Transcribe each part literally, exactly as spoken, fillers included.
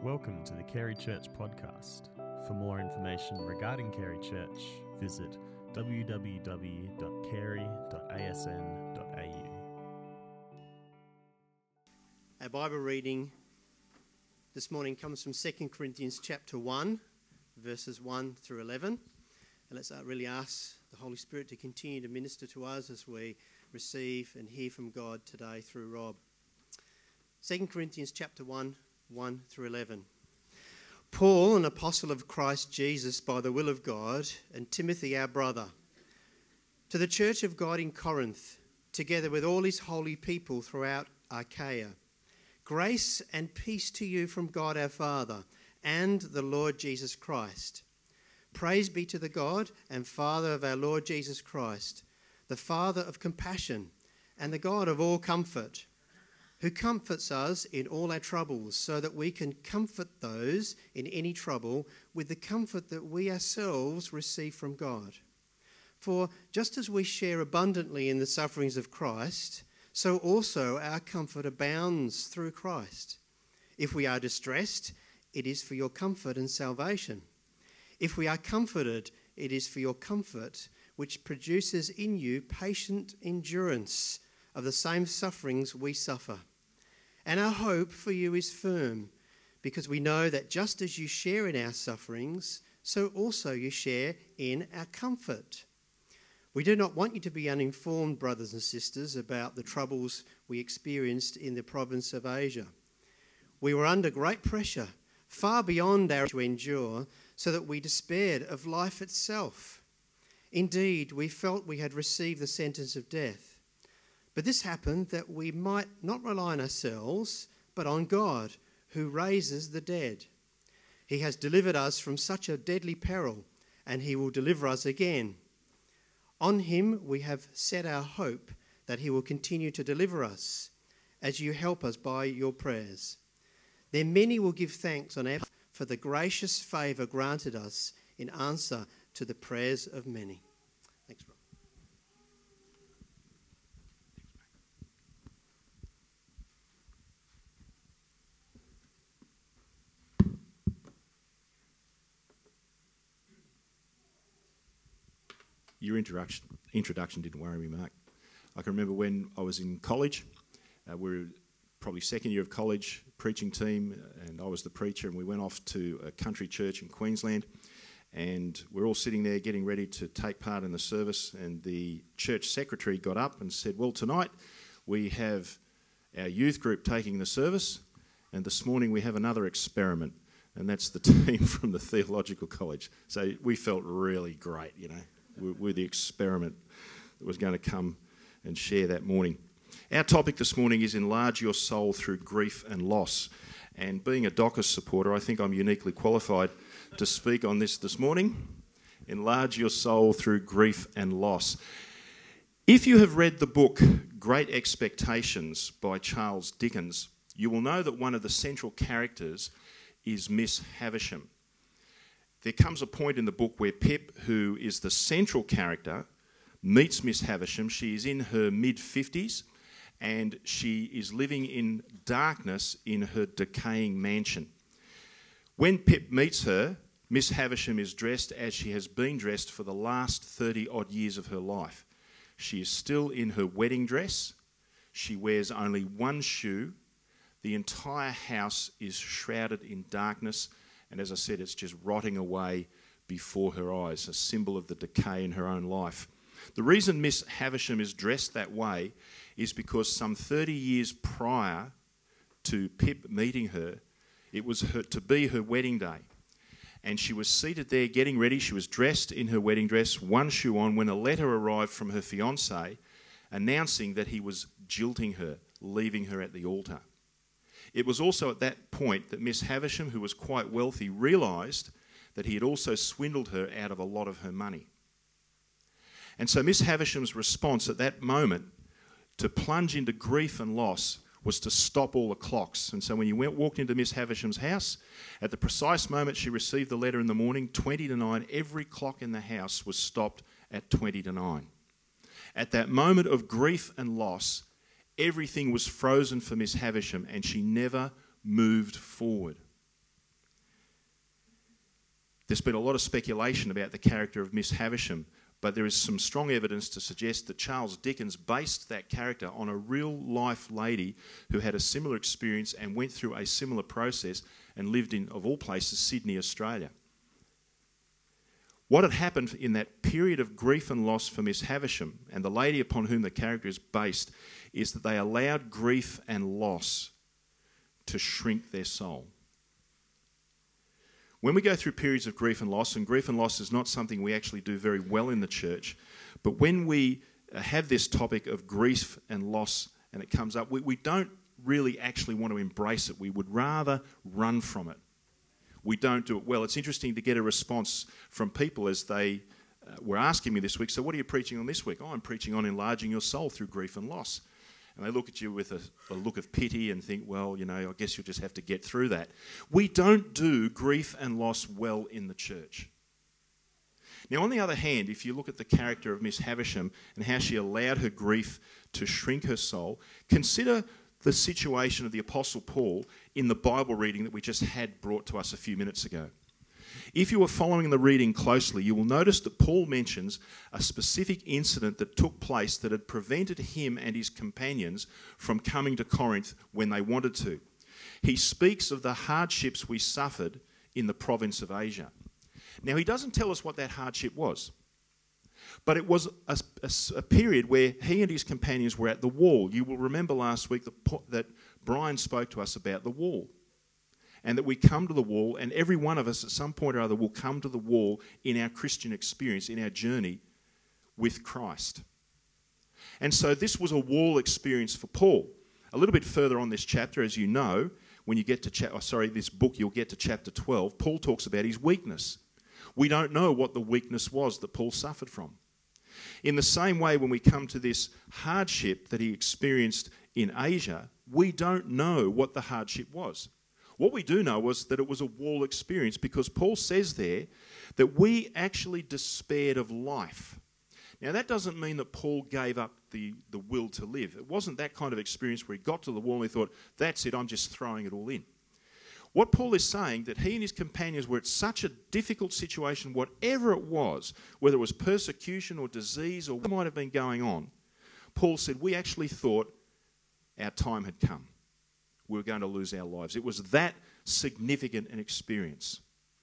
Welcome to the Carey Church podcast. For more information regarding Carey Church, visit w w w dot carey dot a s n dot a u. Our Bible reading this morning comes from Second Corinthians chapter one, verses one through eleven. And let's really ask the Holy Spirit to continue to minister to us as we receive and hear from God today through Rob. Second Corinthians chapter one, one through eleven. Paul, an apostle of Christ Jesus by the will of God, and Timothy our brother, to the church of God in Corinth, together with all his holy people throughout Achaia, grace and peace to you from God our Father and the Lord Jesus Christ. Praise be to the God and Father of our Lord Jesus Christ, the Father of compassion and the God of all comfort, who comforts us in all our troubles, so that we can comfort those in any trouble with the comfort that we ourselves receive from God. For just as we share abundantly in the sufferings of Christ, so also our comfort abounds through Christ. If we are distressed, it is for your comfort and salvation. If we are comforted, it is for your comfort, which produces in you patient endurance of the same sufferings we suffer. And our hope for you is firm, because we know that just as you share in our sufferings, so also you share in our comfort. We do not want you to be uninformed, brothers and sisters, about the troubles we experienced in the province of Asia. We were under great pressure, far beyond our to endure, so that we despaired of life itself. Indeed, we felt we had received the sentence of death. But this happened that we might not rely on ourselves, but on God, who raises the dead. He has delivered us from such a deadly peril, and he will deliver us again. On him we have set our hope that he will continue to deliver us, as you help us by your prayers. Then many will give thanks on earth for the gracious favour granted us in answer to the prayers of many. Thanks, Rob. Your introduction introduction didn't worry me, Mark. I can remember when I was in college, uh, we were probably second year of college, preaching team, and I was the preacher, and we went off to a country church in Queensland, and we're all sitting there getting ready to take part in the service, and the church secretary got up and said, well, tonight we have our youth group taking the service, and this morning we have another experiment, and that's the team from the theological college. So we felt really great, you know. We're the experiment that was going to come and share that morning. Our topic this morning is enlarge your soul through grief and loss. And being a Dockers supporter, I think I'm uniquely qualified to speak on this this morning. Enlarge your soul through grief and loss. If you have read the book Great Expectations by Charles Dickens, you will know that one of the central characters is Miss Havisham. There comes a point in the book where Pip, who is the central character, meets Miss Havisham. She is in her mid-fifties and she is living in darkness in her decaying mansion. When Pip meets her, Miss Havisham is dressed as she has been dressed for the last thirty-odd years of her life. She is still in her wedding dress. She wears only one shoe. The entire house is shrouded in darkness. And as I said, it's just rotting away before her eyes, a symbol of the decay in her own life. The reason Miss Havisham is dressed that way is because some thirty years prior to Pip meeting her, it was her, to be her wedding day. And she was seated there getting ready. She was dressed in her wedding dress, one shoe on, when a letter arrived from her fiancé announcing that he was jilting her, leaving her at the altar. It was also at that point that Miss Havisham, who was quite wealthy, realised that he had also swindled her out of a lot of her money. And so Miss Havisham's response at that moment to plunge into grief and loss was to stop all the clocks. And so when you went, walked into Miss Havisham's house, at the precise moment she received the letter in the morning, twenty to nine, every clock in the house was stopped at twenty to nine. At that moment of grief and loss, everything was frozen for Miss Havisham and she never moved forward. There's been a lot of speculation about the character of Miss Havisham, but there is some strong evidence to suggest that Charles Dickens based that character on a real-life lady who had a similar experience and went through a similar process and lived in, of all places, Sydney, Australia. What had happened in that period of grief and loss for Miss Havisham and the lady upon whom the character is based is that they allowed grief and loss to shrink their soul. When we go through periods of grief and loss, and grief and loss is not something we actually do very well in the church, but when we have this topic of grief and loss and it comes up, we, we don't really actually want to embrace it. We would rather run from it. We don't do it well. It's interesting to get a response from people as they uh, were asking me this week, so what are you preaching on this week? Oh, I'm preaching on enlarging your soul through grief and loss. And they look at you with a, a look of pity and think, well, you know, I guess you'll just have to get through that. We don't do grief and loss well in the church. Now, on the other hand, if you look at the character of Miss Havisham and how she allowed her grief to shrink her soul, consider the situation of the Apostle Paul in the Bible reading that we just had brought to us a few minutes ago. If you were following the reading closely, you will notice that Paul mentions a specific incident that took place that had prevented him and his companions from coming to Corinth when they wanted to. He speaks of the hardships we suffered in the province of Asia. Now, he doesn't tell us what that hardship was, but it was a, a, a period where he and his companions were at the wall. You will remember last week that, that Brian spoke to us about the wall, and that we come to the wall, and every one of us at some point or other will come to the wall in our Christian experience, in our journey with Christ. And so this was a wall experience for Paul. A little bit further on this chapter, as you know, when you get to cha- oh, sorry, this book, you'll get to chapter twelve, Paul talks about his weakness. We don't know what the weakness was that Paul suffered from. In the same way, when we come to this hardship that he experienced in Asia, we don't know what the hardship was. What we do know was that it was a wall experience, because Paul says there that we actually despaired of life. Now, that doesn't mean that Paul gave up the, the will to live. It wasn't that kind of experience where he got to the wall and he thought, that's it, I'm just throwing it all in. What Paul is saying, that he and his companions were at such a difficult situation, whatever it was, whether it was persecution or disease or what might have been going on, Paul said, we actually thought our time had come. We were going to lose our lives. It was that significant an experience.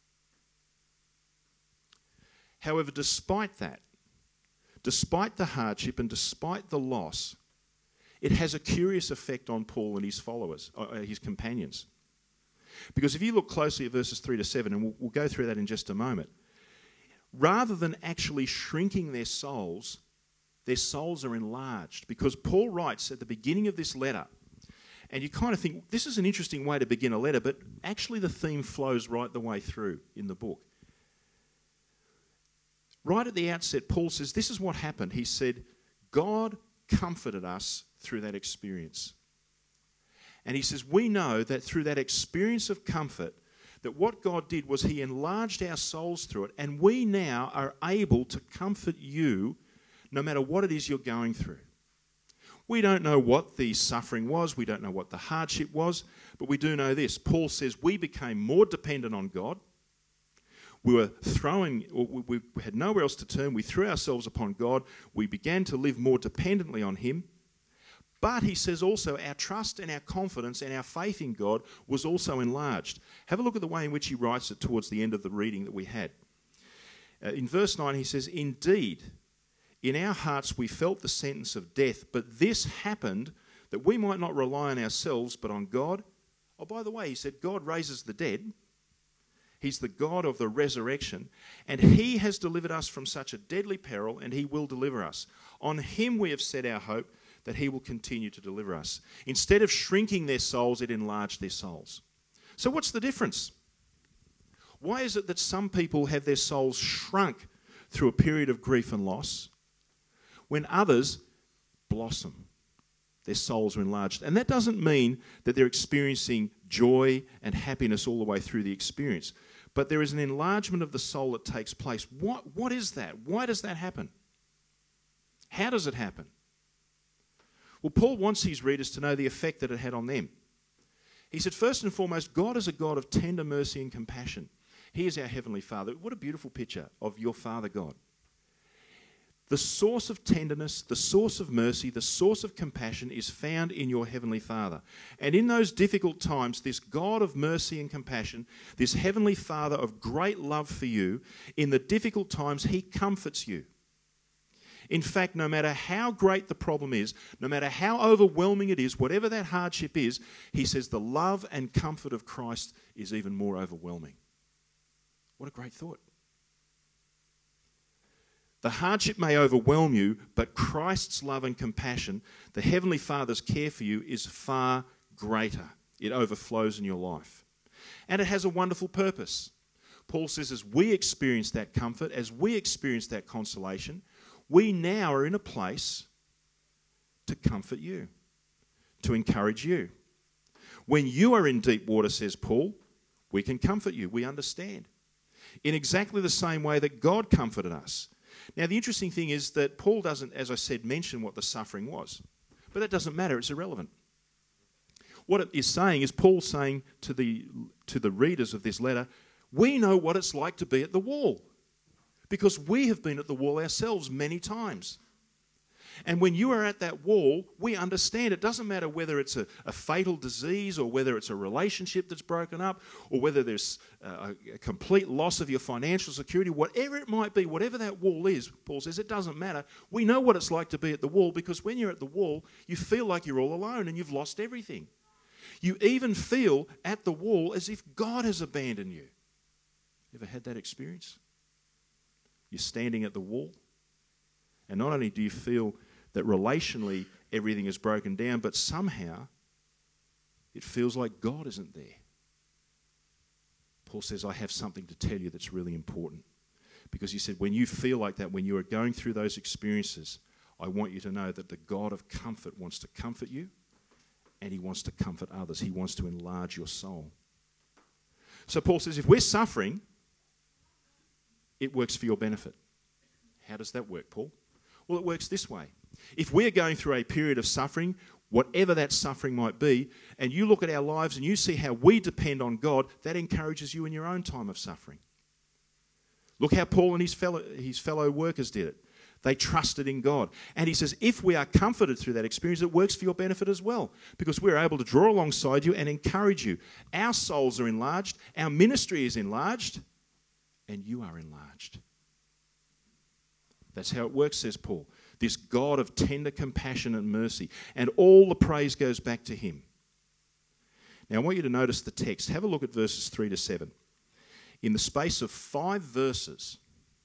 However, despite that, despite the hardship and despite the loss, it has a curious effect on Paul and his followers, uh, his companions. Because if you look closely at verses three to seven, and we'll, we'll go through that in just a moment, rather than actually shrinking their souls, their souls are enlarged. Because Paul writes at the beginning of this letter, and you kind of think, this is an interesting way to begin a letter, but actually the theme flows right the way through in the book. Right at the outset, Paul says, this is what happened. He said, God comforted us through that experience. And he says, we know that through that experience of comfort, that what God did was he enlarged our souls through it, and we now are able to comfort you no matter what it is you're going through. We don't know what the suffering was, we don't know what the hardship was, but we do know this. Paul says we became more dependent on God. We were throwing, we had nowhere else to turn. We threw ourselves upon God. We began to live more dependently on him. But he says also our trust and our confidence and our faith in God was also enlarged. Have a look at the way in which he writes it towards the end of the reading that we had. Uh, in verse nine he says, indeed, in our hearts we felt the sentence of death, but this happened that we might not rely on ourselves but on God. Oh, by the way, he said God raises the dead. He's the God of the resurrection, and he has delivered us from such a deadly peril, and he will deliver us. On him we have set our hope that he will continue to deliver us. Instead of shrinking their souls, it enlarged their souls. So what's the difference? Why is it that some people have their souls shrunk through a period of grief and loss, when others blossom? Their souls are enlarged. And that doesn't mean that they're experiencing joy and happiness all the way through the experience. But there is an enlargement of the soul that takes place. What, what is that? Why does that happen? How does it happen? Well, Paul wants his readers to know the effect that it had on them. He said, first and foremost, God is a God of tender mercy and compassion. He is our Heavenly Father. What a beautiful picture of your Father God. The source of tenderness, the source of mercy, the source of compassion is found in your Heavenly Father. And in those difficult times, this God of mercy and compassion, this Heavenly Father of great love for you, in the difficult times, He comforts you. In fact, no matter how great the problem is, no matter how overwhelming it is, whatever that hardship is, He says the love and comfort of Christ is even more overwhelming. What a great thought. The hardship may overwhelm you, but Christ's love and compassion, the Heavenly Father's care for you, is far greater. It overflows in your life. And it has a wonderful purpose. Paul says as we experience that comfort, as we experience that consolation, we now are in a place to comfort you, to encourage you. When you are in deep water, says Paul, we can comfort you. We understand. In exactly the same way that God comforted us. Now, the interesting thing is that Paul doesn't, as I said, mention what the suffering was. But that doesn't matter. It's irrelevant. What it is saying is Paul saying to the, to the readers of this letter, we know what it's like to be at the wall because we have been at the wall ourselves many times. And when you are at that wall, we understand it doesn't matter whether it's a, a fatal disease or whether it's a relationship that's broken up or whether there's a, a complete loss of your financial security, whatever it might be, whatever that wall is, Paul says, it doesn't matter. We know what it's like to be at the wall because when you're at the wall, you feel like you're all alone and you've lost everything. You even feel at the wall as if God has abandoned you. Ever had that experience? You're standing at the wall, and not only do you feel that relationally everything is broken down, but somehow it feels like God isn't there. Paul says, I have something to tell you that's really important. Because he said, when you feel like that, when you are going through those experiences, I want you to know that the God of comfort wants to comfort you, and He wants to comfort others. He wants to enlarge your soul. So Paul says, if we're suffering, it works for your benefit. How does that work, Paul? Well, it works this way. If we're going through a period of suffering, whatever that suffering might be, and you look at our lives and you see how we depend on God, that encourages you in your own time of suffering. Look how Paul and his fellow, his fellow workers did it. They trusted in God. And he says, if we are comforted through that experience, it works for your benefit as well, because we're able to draw alongside you and encourage you. Our souls are enlarged, our ministry is enlarged, and you are enlarged. That's how it works, says Paul. This God of tender compassion and mercy. And all the praise goes back to Him. Now I want you to notice the text. Have a look at verses three to seven. In the space of five verses,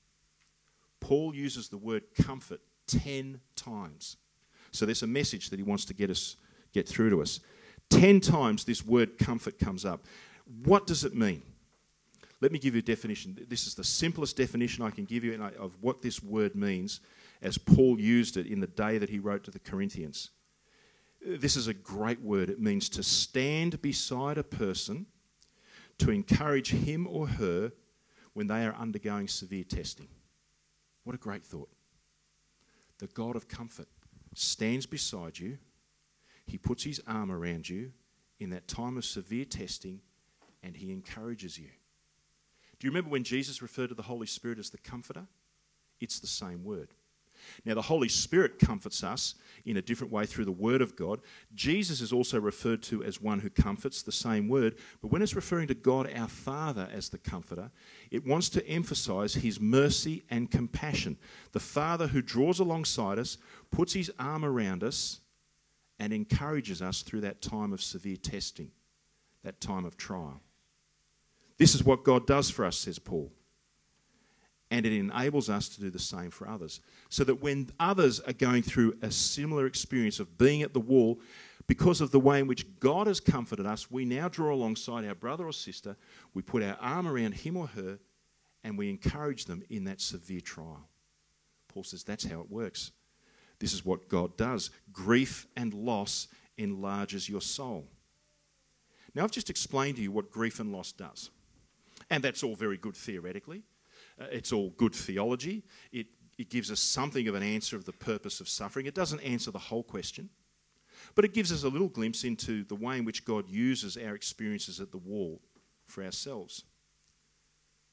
Paul uses the word comfort ten times. So there's a message that he wants to get us, get through to us. Ten times this word comfort comes up. What does it mean? Let me give you a definition. This is the simplest definition I can give you of what this word means as Paul used it in the day that he wrote to the Corinthians. This is a great word. It means to stand beside a person to encourage him or her when they are undergoing severe testing. What a great thought. The God of comfort stands beside you. He puts His arm around you in that time of severe testing and He encourages you. Do you remember when Jesus referred to the Holy Spirit as the Comforter? It's the same word. Now, the Holy Spirit comforts us in a different way through the Word of God. Jesus is also referred to as one who comforts, the same word. But when it's referring to God, our Father, as the Comforter, it wants to emphasize His mercy and compassion. The Father who draws alongside us, puts His arm around us, and encourages us through that time of severe testing, that time of trial. This is what God does for us, says Paul. And it enables us to do the same for others. So that when others are going through a similar experience of being at the wall, because of the way in which God has comforted us, we now draw alongside our brother or sister, we put our arm around him or her, and we encourage them in that severe trial. Paul says that's how it works. This is what God does. Grief and loss enlarges your soul. Now, I've just explained to you what grief and loss does. And that's all very good theoretically. Uh, it's all good theology. It, it gives us something of an answer of the purpose of suffering. It doesn't answer the whole question. But it gives us a little glimpse into the way in which God uses our experiences at the wall for ourselves.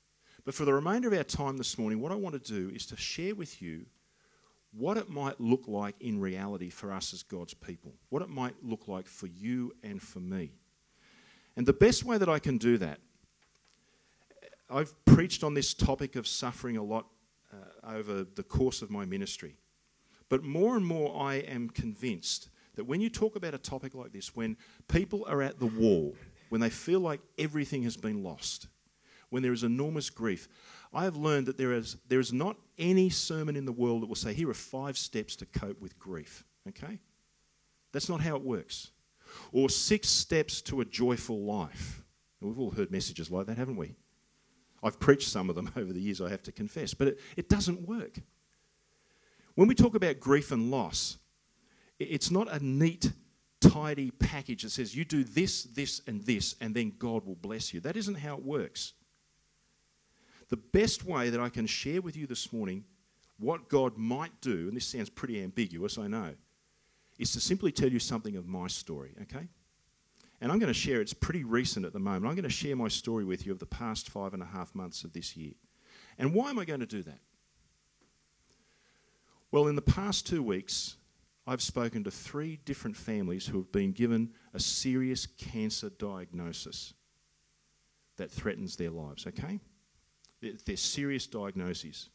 But for the remainder of our time this morning, what I want to do is to share with you what it might look like in reality for us as God's people, what it might look like for you and for me. And the best way that I can do that, I've preached on this topic of suffering a lot uh, over the course of my ministry. But more and more I am convinced that when you talk about a topic like this, when people are at the wall, when they feel like everything has been lost, when there is enormous grief, I have learned that there is, there is not any sermon in the world that will say, here are five steps to cope with grief, okay? That's not how it works. Or six steps to a joyful life. And we've all heard messages like that, haven't we? I've preached some of them over the years, I have to confess, but it, it doesn't work. When we talk about grief and loss, it's not a neat, tidy package that says you do this, this, and this, and then God will bless you. That isn't how it works. The best way that I can share with you this morning what God might do, and this sounds pretty ambiguous, I know, is to simply tell you something of my story, okay? And I'm going to share, it's pretty recent at the moment, I'm going to share my story with you of the past five and a half months of this year. And why am I going to do that? Well, in the past two weeks, I've spoken to three different families who have been given a serious cancer diagnosis that threatens their lives, okay? They're serious diagnoses.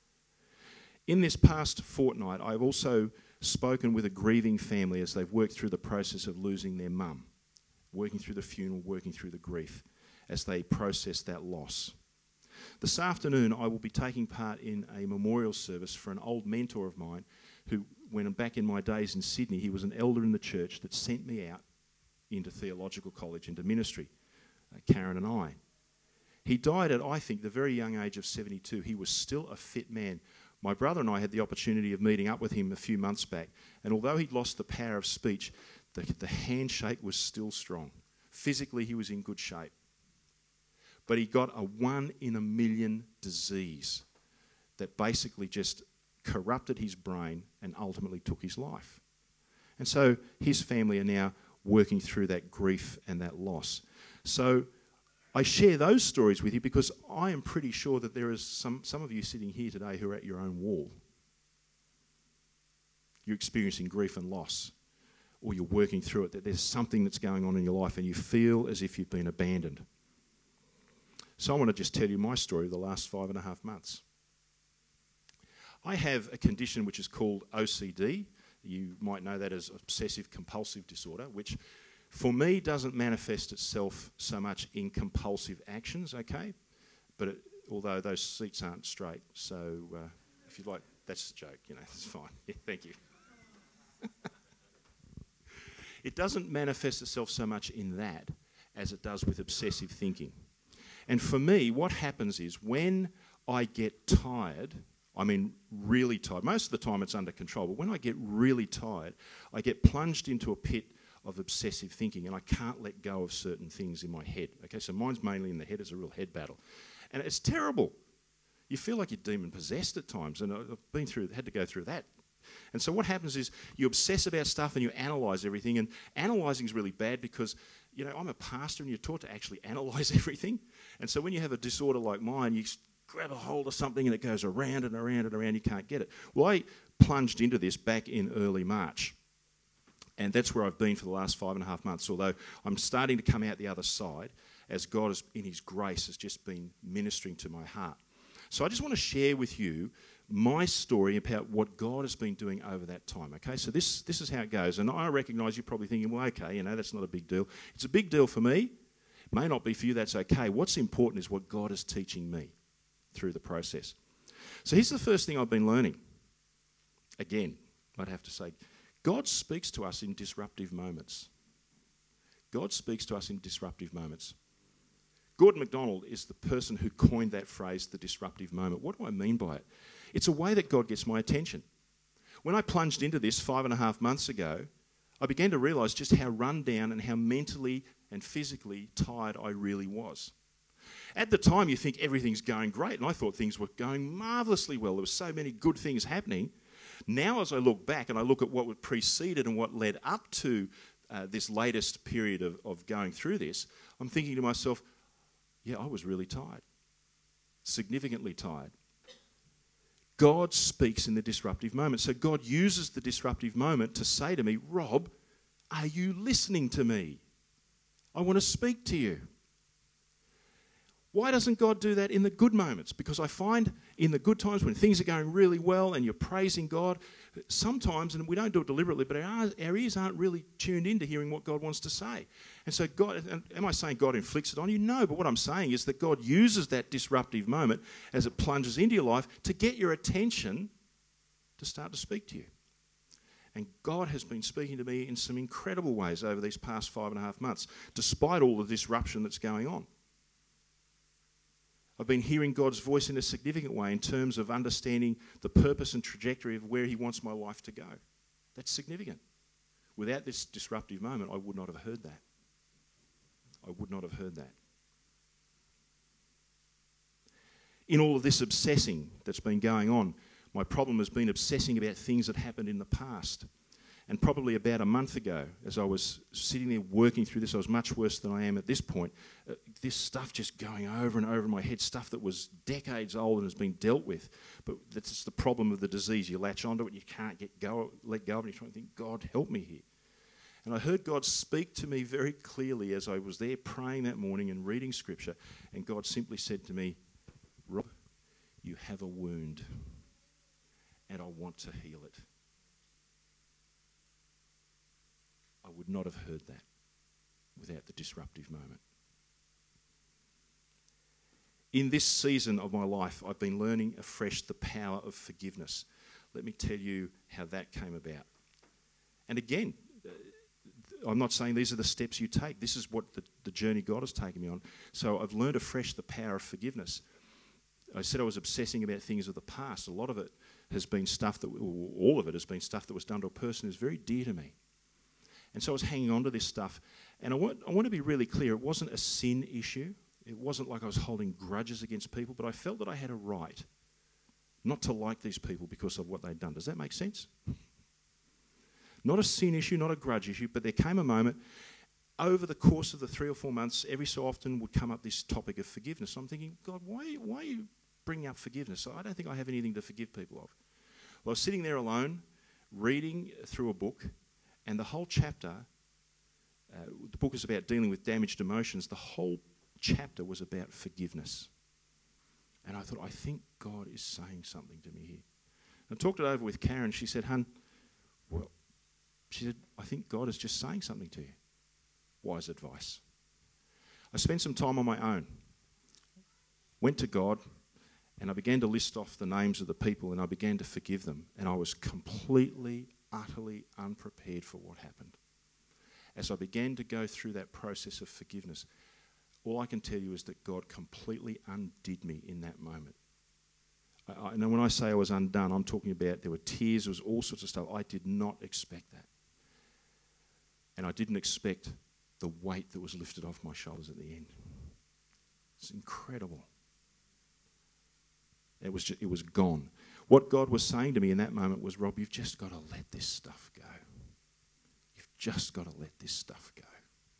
In this past fortnight, I've also spoken with a grieving family as they've worked through the process of losing their mum, working through the funeral, working through the grief as they process that loss. This afternoon, I will be taking part in a memorial service for an old mentor of mine who, when back in my days in Sydney, he was an elder in the church that sent me out into theological college, into ministry, uh, Karen and I. He died at, I think, the very young age of seventy-two. He was still a fit man. My brother and I had the opportunity of meeting up with him a few months back, and although he'd lost the power of speech, the, the handshake was still strong. Physically, he was in good shape. But he got a one in a million disease that basically just corrupted his brain and ultimately took his life. And so his family are now working through that grief and that loss. So I share those stories with you because I am pretty sure that there is some, some of you sitting here today who are at your own wall. You're experiencing grief and loss, or you're working through it, that there's something that's going on in your life and you feel as if you've been abandoned. So I want to just tell you my story of the last five and a half months. I have a condition which is called O C D. You might know that as obsessive compulsive disorder, which for me doesn't manifest itself so much in compulsive actions, okay? But it, although those seats aren't straight, so uh, if you'd like, that's a joke, you know, it's fine. Yeah, thank you. It doesn't manifest itself so much in that as it does with obsessive thinking. And for me, what happens is when I get tired, I mean really tired, most of the time it's under control, but when I get really tired, I get plunged into a pit of obsessive thinking and I can't let go of certain things in my head. Okay, so mine's mainly in the head, it's a real head battle. And it's terrible. You feel like you're demon possessed at times, and I've been through, had to go through that. And so what happens is you obsess about stuff and you analyse everything, and analysing is really bad because, you know, I'm a pastor and you're taught to actually analyse everything. And so when you have a disorder like mine, you grab a hold of something and it goes around and around and around, you can't get it. Well, I plunged into this back in early March. And that's where I've been for the last five and a half months, although I'm starting to come out the other side as God, has, in his grace, has just been ministering to my heart. So I just want to share with you my story about what God has been doing over that time, okay? So this, this is how it goes. And I recognise you're probably thinking, well, okay, you know, that's not a big deal. It's a big deal for me. It may not be for you, that's okay. What's important is what God is teaching me through the process. So here's the first thing I've been learning. Again, I'd have to say, God speaks to us in disruptive moments. God speaks to us in disruptive moments. Gordon MacDonald is the person who coined that phrase, the disruptive moment. What do I mean by it? It's a way that God gets my attention. When I plunged into this five and a half months ago, I began to realise just how run down and how mentally and physically tired I really was. At the time, you think everything's going great, and I thought things were going marvellously well. There were so many good things happening. Now, as I look back and I look at what preceded and what led up to uh, this latest period of, of going through this, I'm thinking to myself, yeah, I was really tired. significantly tired. God speaks in the disruptive moment. So God uses the disruptive moment to say to me, Rob, are you listening to me? I want to speak to you. Why doesn't God do that in the good moments? Because I find in the good times when things are going really well and you're praising God, sometimes, and we don't do it deliberately, but our, our ears aren't really tuned into hearing what God wants to say. And so God, and am I saying God inflicts it on you? No, but what I'm saying is that God uses that disruptive moment as it plunges into your life to get your attention to start to speak to you. And God has been speaking to me in some incredible ways over these past five and a half months, despite all the disruption that's going on. I've been hearing God's voice in a significant way in terms of understanding the purpose and trajectory of where he wants my life to go. That's significant. Without this disruptive moment, I would not have heard that. I would not have heard that. In all of this obsessing that's been going on, my problem has been obsessing about things that happened in the past. And probably about a month ago, as I was sitting there working through this, I was much worse than I am at this point. Uh, this stuff just going over and over in my head, stuff that was decades old and has been dealt with. But that's the problem of the disease. You latch onto it, you can't get go, let go of it, and you try and think, God, help me here. And I heard God speak to me very clearly as I was there praying that morning and reading Scripture. And God simply said to me, Rob, you have a wound, and I want to heal it. I would not have heard that without the disruptive moment. In this season of my life, I've been learning afresh the power of forgiveness. Let me tell you how that came about. And again, I'm not saying these are the steps you take. This is what the, the journey God has taken me on. So I've learned afresh the power of forgiveness. I said I was obsessing about things of the past. A lot of it has been stuff that, all of it has been stuff that was done to a person who's very dear to me. And so I was hanging on to this stuff. And I want, I want to be really clear, it wasn't a sin issue. It wasn't like I was holding grudges against people, but I felt that I had a right not to like these people because of what they'd done. Does that make sense? Not a sin issue, not a grudge issue, but there came a moment over the course of the three or four months, every so often would come up this topic of forgiveness. I'm thinking, God, why, why are you bringing up forgiveness? I don't think I have anything to forgive people of. Well, I was sitting there alone, reading through a book, and the whole chapter, uh, the book is about dealing with damaged emotions, the whole chapter was about forgiveness. And I thought, I think God is saying something to me here. I talked it over with Karen. She said, hun, well, she said, I think God is just saying something to you. Wise advice. I spent some time on my own, went to God, and I began to list off the names of the people, and I began to forgive them. And I was completely, utterly unprepared for what happened. As I began to go through that process of forgiveness, all I can tell you is that God completely undid me in that moment. I, I, and when I say I was undone, I'm talking about there were tears, there was all sorts of stuff. I did not expect that. And I didn't expect the weight that was lifted off my shoulders at the end. It's incredible. It was just, it was gone. What God was saying to me in that moment was, Rob, you've just got to let this stuff go. You've just got to let this stuff go.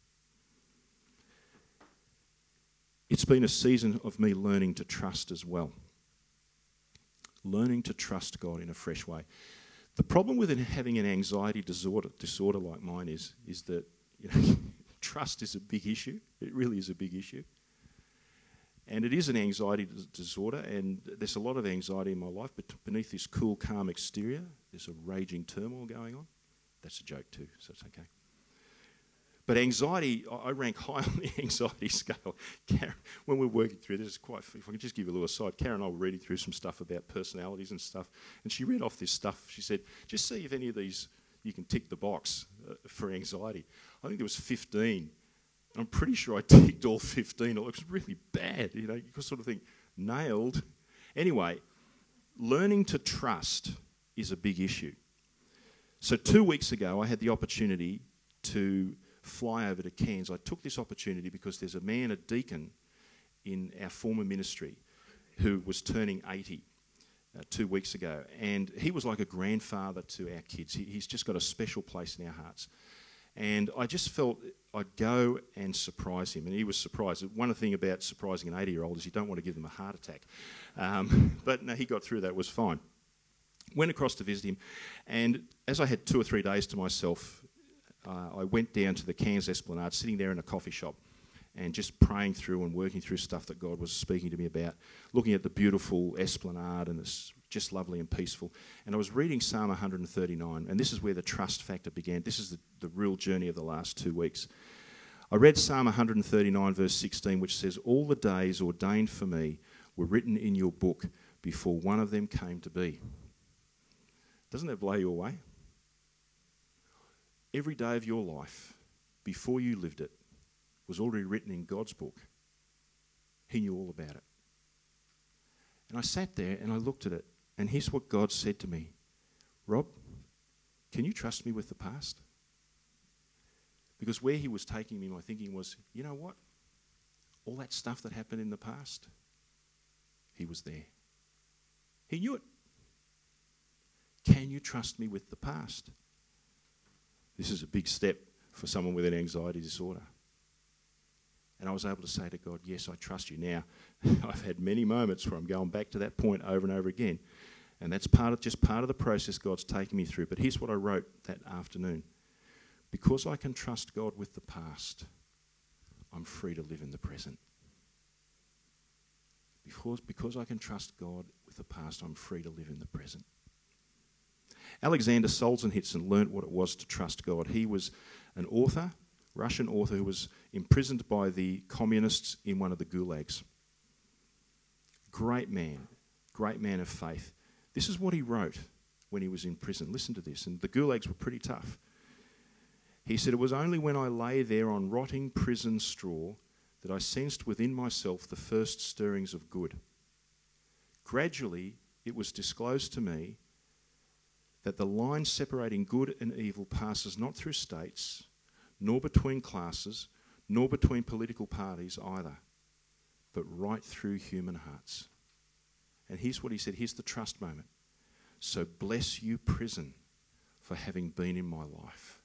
It's been a season of me learning to trust as well. Learning to trust God in a fresh way. The problem with having an anxiety disorder, disorder like mine is, is that you know, trust is a big issue. It really is a big issue. And it is an anxiety disorder, and there's a lot of anxiety in my life, but beneath this cool, calm exterior, there's a raging turmoil going on. That's a joke too, so it's okay. But anxiety, I rank high on the anxiety scale. Karen, when we're working through this, is quite, if I can just give you a little aside, Karen and I were reading through some stuff about personalities and stuff, and she read off this stuff. She said, just see if any of these, you can tick the box uh, for anxiety. I think there was fifteen. I'm pretty sure I ticked all fifteen. It looks really bad, you know, you sort of think, nailed. Anyway, learning to trust is a big issue. So two weeks ago, I had the opportunity to fly over to Cairns. I took this opportunity because there's a man, a deacon, in our former ministry who was turning eighty uh, two weeks ago. And he was like a grandfather to our kids. He, he's just got a special place in our hearts. And I just felt I'd go and surprise him, and he was surprised. One thing about surprising an eighty-year-old is you don't want to give them a heart attack. Um, but no, he got through that, it was fine. Went across to visit him, and as I had two or three days to myself, uh, I went down to the Cairns Esplanade, sitting there in a coffee shop, and just praying through and working through stuff that God was speaking to me about, looking at the beautiful Esplanade, and it's just lovely and peaceful. And I was reading Psalm one thirty-nine, and this is where the trust factor began. This is the, the real journey of the last two weeks. I read Psalm one thirty-nine, verse sixteen, which says, "All the days ordained for me were written in your book before one of them came to be." Doesn't that blow you away? Every day of your life, before you lived it, was already written in God's book. He knew all about it. And I sat there and I looked at it, and here's what God said to me. "Rob, can you trust me with the past?" Because where he was taking me, my thinking was, you know what? All that stuff that happened in the past, he was there. He knew it. Can you trust me with the past? This is a big step for someone with an anxiety disorder. And I was able to say to God, yes, I trust you. Now, I've had many moments where I'm going back to that point over and over again. And that's part of just part of the process God's taking me through. But here's what I wrote that afternoon. Because I can trust God with the past, I'm free to live in the present. Because, because I can trust God with the past, I'm free to live in the present. Alexander Solzhenitsyn learnt what it was to trust God. He was an author, Russian author, who was imprisoned by the communists in one of the gulags. Great man, great man of faith. This is what he wrote when he was in prison. Listen to this, and the gulags were pretty tough. He said, "It was only when I lay there on rotting prison straw that I sensed within myself the first stirrings of good. Gradually, it was disclosed to me that the line separating good and evil passes not through states, nor between classes, nor between political parties either, but right through human hearts." And here's what he said, here's the trust moment. "So bless you, prison, for having been in my life."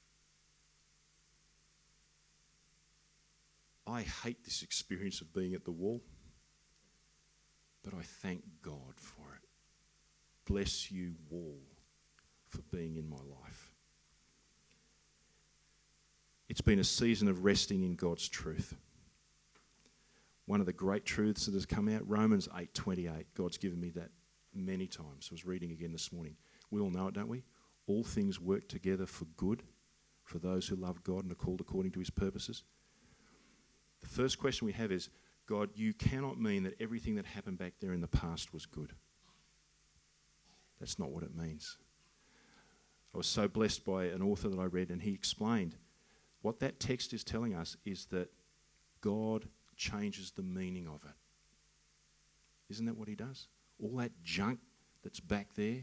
I hate this experience of being at the wall, but I thank God for it. Bless you, wall, for being in my life. It's been a season of resting in God's truth. One of the great truths that has come out, Romans eight twenty-eight. God's given me that many times. I was reading again this morning. We all know it, don't we? All things work together for good for those who love God and are called according to his purposes. The first question we have is, God, you cannot mean that everything that happened back there in the past was good. That's not what it means. I was so blessed by an author that I read, and he explained what that text is telling us is that God changes the meaning of it. Isn't that what he does? All that junk that's back there,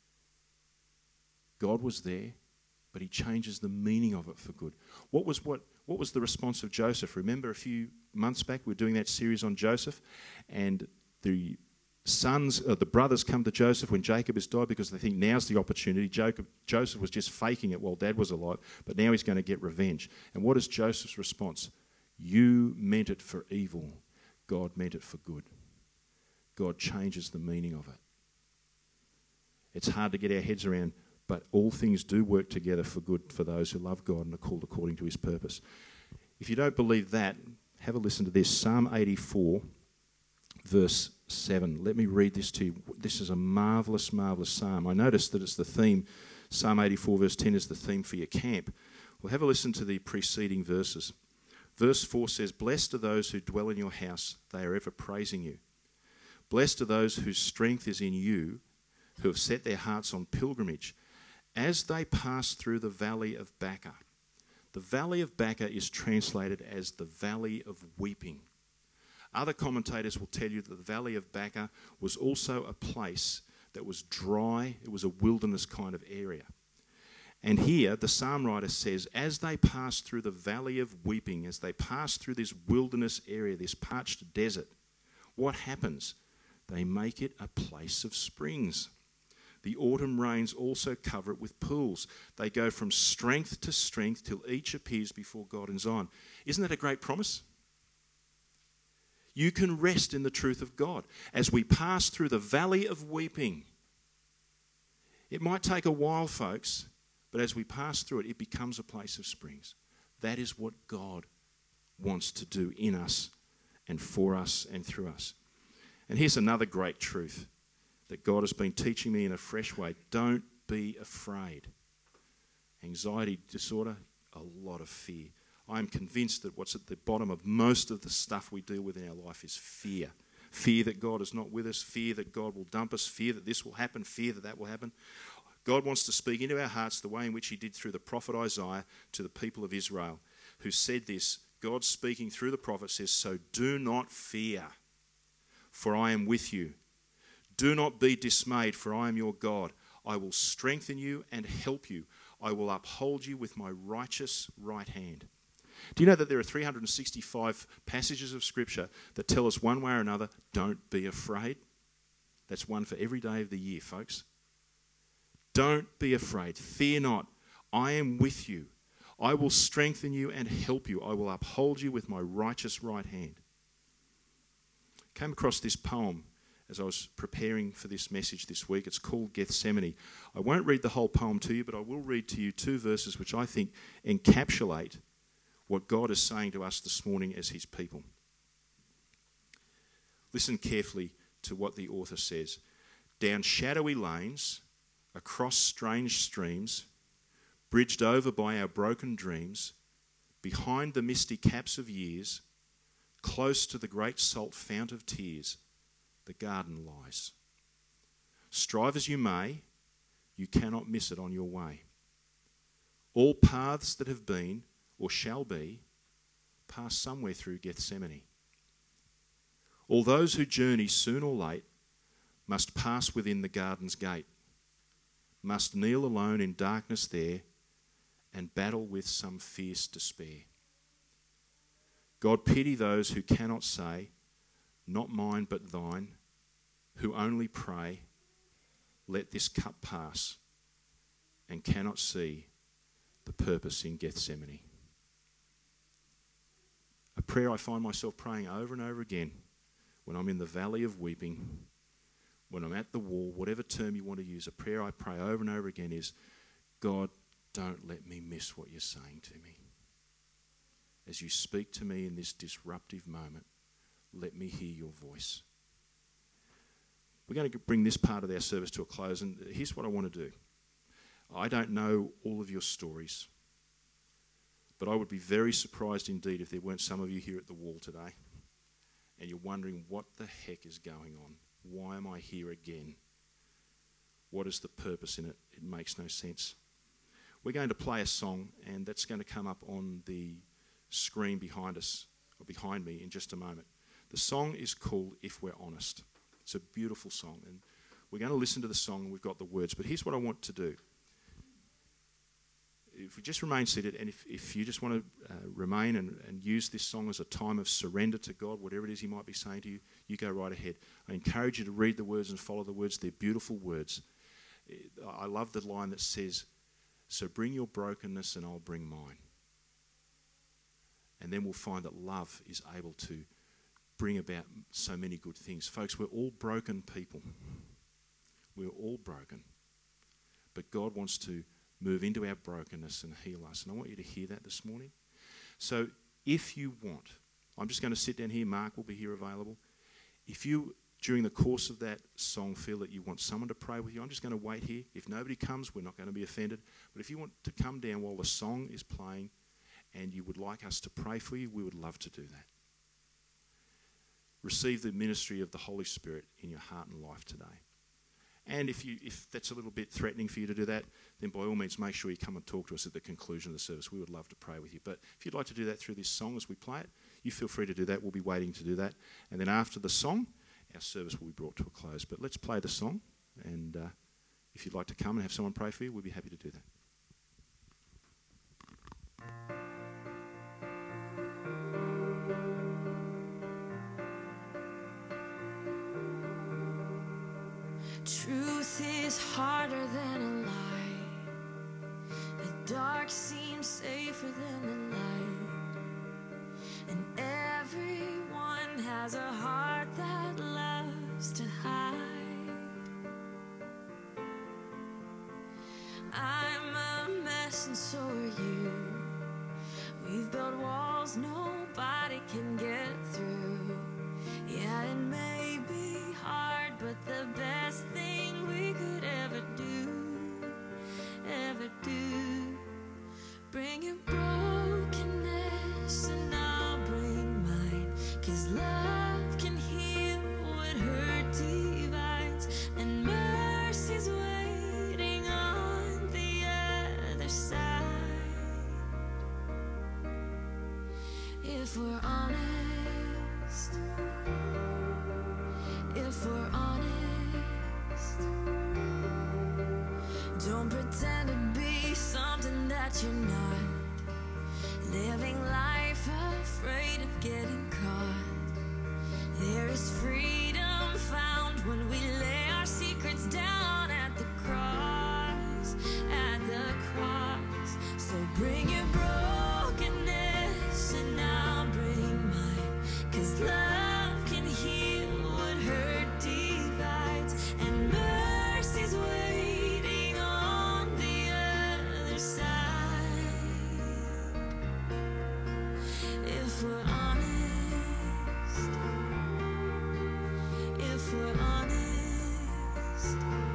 God was there, but he changes the meaning of it for good. What was what? What was the response of Joseph? Remember a few months back we were doing that series on Joseph, and the sons, uh, the brothers come to Joseph when Jacob has died because they think now's the opportunity. Jacob, Joseph was just faking it while Dad was alive, but now he's going to get revenge. And what is Joseph's response? You meant it for evil. God meant it for good. God changes the meaning of it. It's hard to get our heads around, but all things do work together for good for those who love God and are called according to his purpose. If you don't believe that, have a listen to this. Psalm eighty-four, verse seven. Let me read this to you. This is a marvellous, marvellous psalm. I noticed that it's the theme. Psalm eighty-four, verse ten is the theme for your camp. Well, have a listen to the preceding verses. Verse four says, "Blessed are those who dwell in your house. They are ever praising you. Blessed are those whose strength is in you, who have set their hearts on pilgrimage. As they pass through the valley of Baca." The valley of Baca is translated as the valley of weeping. Other commentators will tell you that the valley of Baca was also a place that was dry. It was a wilderness kind of area. And here the psalm writer says, as they pass through the valley of weeping, as they pass through this wilderness area, this parched desert, what happens? They make it a place of springs. The autumn rains also cover it with pools. They go from strength to strength till each appears before God in Zion. Isn't that a great promise? You can rest in the truth of God. As we pass through the valley of weeping, it might take a while, folks, but as we pass through it, it becomes a place of springs. That is what God wants to do in us and for us and through us. And here's another great truth that God has been teaching me in a fresh way. Don't be afraid. Anxiety disorder, a lot of fear. I am convinced that what's at the bottom of most of the stuff we deal with in our life is fear. Fear that God is not with us, fear that God will dump us, fear that this will happen, fear that that will happen. God wants to speak into our hearts the way in which he did through the prophet Isaiah to the people of Israel, who said this. God speaking through the prophet says, "So do not fear, for I am with you. Do not be dismayed, for I am your God. I will strengthen you and help you. I will uphold you with my righteous right hand." Do you know that there are three hundred sixty-five passages of Scripture that tell us one way or another, don't be afraid? That's one for every day of the year, folks. Don't be afraid. Fear not. I am with you. I will strengthen you and help you. I will uphold you with my righteous right hand. I came across this poem as I was preparing for this message this week. It's called Gethsemane. I won't read the whole poem to you, but I will read to you two verses which I think encapsulate what God is saying to us this morning as his people. Listen carefully to what the author says. Down shadowy lanes, across strange streams, bridged over by our broken dreams, behind the misty caps of years, close to the great salt fount of tears, the garden lies. Strive as you may, you cannot miss it on your way. All paths that have been or shall be pass somewhere through Gethsemane. All those who journey soon or late must pass within the garden's gate, must kneel alone in darkness there and battle with some fierce despair. God pity those who cannot say, "Not mine but thine," who only pray, "Let this cup pass," and cannot see the purpose in Gethsemane. A prayer I find myself praying over and over again when I'm in the valley of weeping, when I'm at the wall, whatever term you want to use, a prayer I pray over and over again is, God, don't let me miss what you're saying to me. As you speak to me in this disruptive moment, let me hear your voice. We're going to bring this part of our service to a close, and here's what I want to do. I don't know all of your stories, but I would be very surprised indeed if there weren't some of you here at the wall today and you're wondering, what the heck is going on? Why am I here again? What is the purpose in it? It makes no sense. We're going to play a song, and that's going to come up on the screen behind us, or behind me, in just a moment. The song is called If We're Honest. It's a beautiful song, and we're going to listen to the song, and we've got the words. But here's what I want to do. If we just remain seated, and if, if you just want to uh, remain and, and use this song as a time of surrender to God, whatever it is he might be saying to you, you go right ahead. I encourage you to read the words and follow the words. They're beautiful words. I love the line that says, "So bring your brokenness and I'll bring mine." And then we'll find that love is able to bring about so many good things. Folks, we're all broken people. We're all broken. But God wants to move into our brokenness and heal us. And I want you to hear that this morning. So if you want, I'm just going to sit down here. Mark will be here available. If you, during the course of that song, feel that you want someone to pray with you, I'm just going to wait here. If nobody comes, we're not going to be offended. But if you want to come down while the song is playing and you would like us to pray for you, we would love to do that. Receive the ministry of the Holy Spirit in your heart and life today. And if you if that's a little bit threatening for you to do that, then by all means make sure you come and talk to us at the conclusion of the service. We would love to pray with you. But if you'd like to do that through this song as we play it, you feel free to do that. We'll be waiting to do that. And then after the song, our service will be brought to a close. But let's play the song. And uh, if you'd like to come and have someone pray for you, we'll be happy to do that. Truth is hard. harder than a lie. The dark seems safer than the light. And everyone has a heart that loves to hide. I'm a mess and so are you. We've built walls nobody can get through. Yeah, it may be hard, but the best thing we could ever do, ever do. Bring your brokenness and I'll bring mine, 'cause love can heal what hurt divides, and mercy's waiting on the other side. If we're honest, if we're honest, don't pretend to be something that you're not. Living life afraid of getting caught. There is freedom found when we lay our secrets down at the cross, at the cross. So bring your brokenness and I'll bring mine, 'cause love can heal what hurt divides, and mercy's waiting on the other side. If we're honest, if we're honest,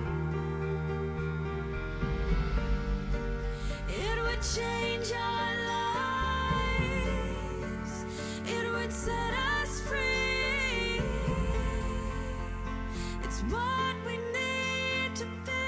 it would change our lives, it would set us free. It's what we need to be.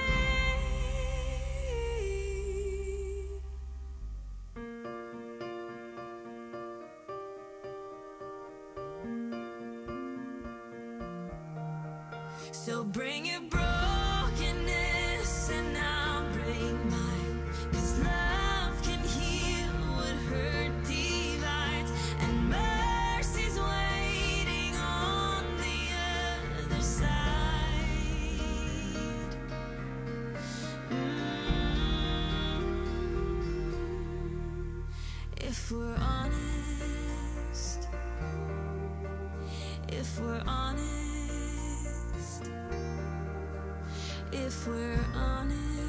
So bring your brokenness and I'll bring mine, 'cause love can heal what hurt divides, and mercy's waiting on the other side. Mm. If we're honest, if we're honest, if we're honest.